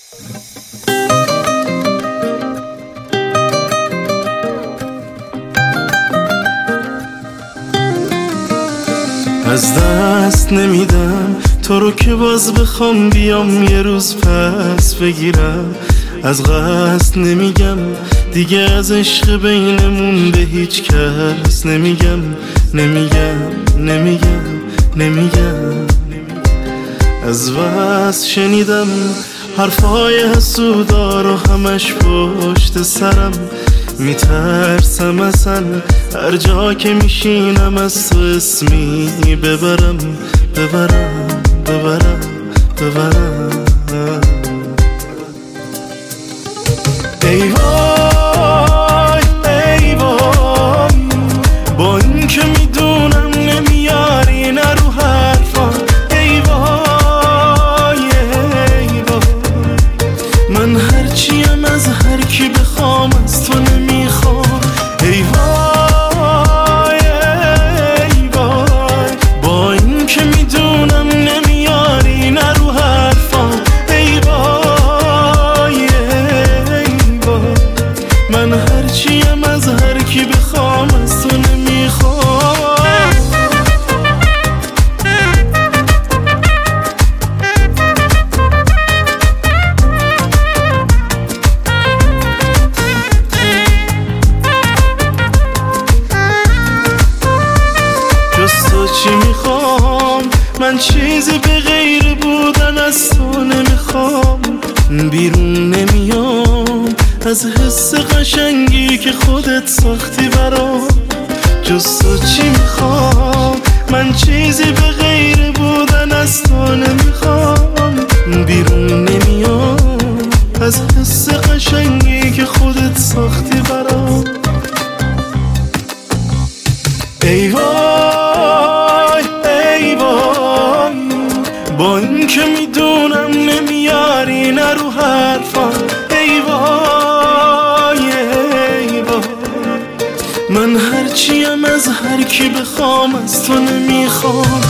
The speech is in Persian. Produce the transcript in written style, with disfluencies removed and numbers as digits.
از دست نمیدم تو رو که باز بخوام بیام یه روز پس بگیرم. از قصد نمیگم دیگه از عشق بینمون به هیچ کس نمیگم نمیگم. از بس شنیدم حرفای حسودا رو همش پشت سرم. میترسم اصلا هر جا که میشینم از تو اسمی ببرم. ای وای ای وای با این که میدونم نمیاری نه رو حرفا. ای وای ای وای من هرچیم از هر کی بخوام از تو نمیخوام. ای وای ای وای با این که میدونم نمیاری نه رو حرفا. ای وای ای وای من هرچیم از هر کی بخوام از تو نمیخوام. چی میخوام من چیزی به غیر بودن از تو نمیخوام. بیرون نمیام از حس قشنگی که خودت ساختی برام. جز تو چی میخوام من چیزی به غیر بودن از تو نمیخوام. بیرون نمیام از حس قشنگی که خودت ساختی برام. ای وای ای وای با این که میدونم نمیاری نه رو حرفا. ای وای ای وای من هرچیم از هر کی بخوام از تو نمیخوام.